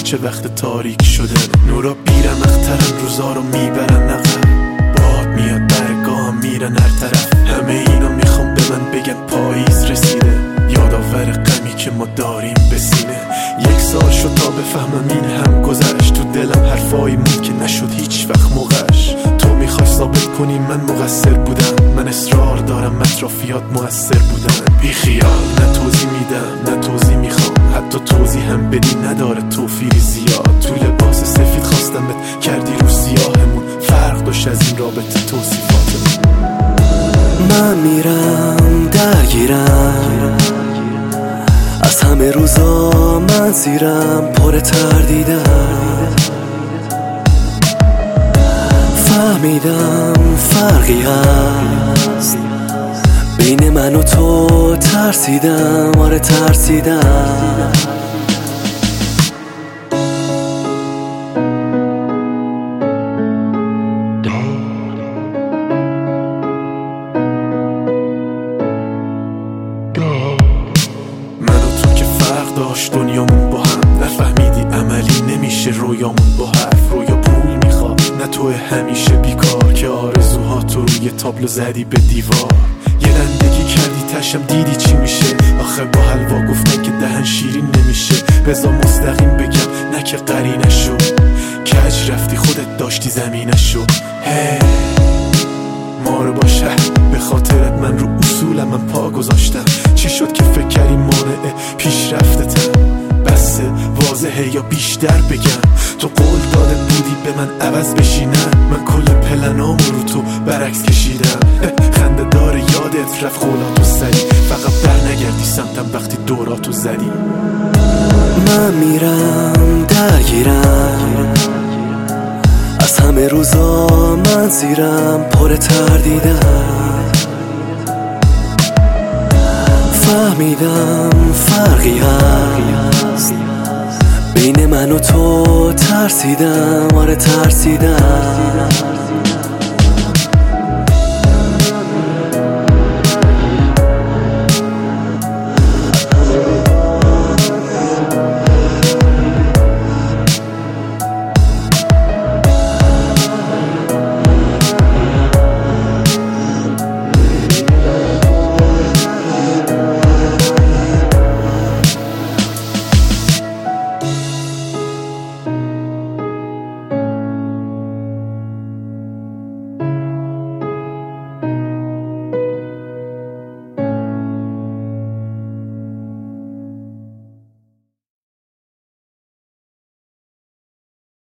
کوچه وقت تاریک شده، نورا بیرن اخترن، روزا رو میبرن عقب، باد میاد درگاه میرن هر طرف. همه اینا میخوام به من بگن پاییز رسیده، یادآور غمی که ما داریم به سینه. 1 سال شد تا بفهمم این هم گذشت، تو دلم حرفایی موند که نشد هیچ وقت موقعش. تو میخوای ثابت کنی من مقصر بودم، من اصرار دارم اطرافیات مؤثر بودن. بی خیال نه توضیح میدم نه توضیح میخوام، حتی توضیح هم بدی نداره توفیری زیاد. تو لباس سفید خواستم بهت کردی رو سیاهمون، فرق داشت از این رابطه توصیفاتمون. من میرم درگیرم از همه روزا، من زیرم پر تردیدم. فهمیدم فرقی هست بین من و تو، ترسیدم آره ترسیدم. داشت دنیامون با هم، نفهمیدی عملی نمیشه رویامون با حرف. رویا پول میخواد نه تو همیشه بیکار، که آرزوهات رو روی تابلو زدی به دیوار. یه رندگی کردی تشم دیدی چی میشه، آخه با حلوا گفتن که دهن شیرین نمیشه. بذار مستقیم بگم نه که قرینشو، کج رفتی خودت داشتی زمینشو. ما رو باشه به خاطرت من رو اصولم من پا گذاشتم. چی شد که فکر کردی مانع پیشرفتتم؟ بسه واضحه یا بیشتر بگم؟ تو قول داده بودی به من عوض بشی، نه من کل پلنامو رو تو برعکس کشیدم. خنده داره یادت رفت خولاتو سری، فقط بر نگردی سمتم وقتی دوراتو زدی. من میرم درگیرم از همه روزا، من زیرم پر تردیدم. فهمیدم فرقی هست بین من و تو، ترسیدم آره ترسیدم.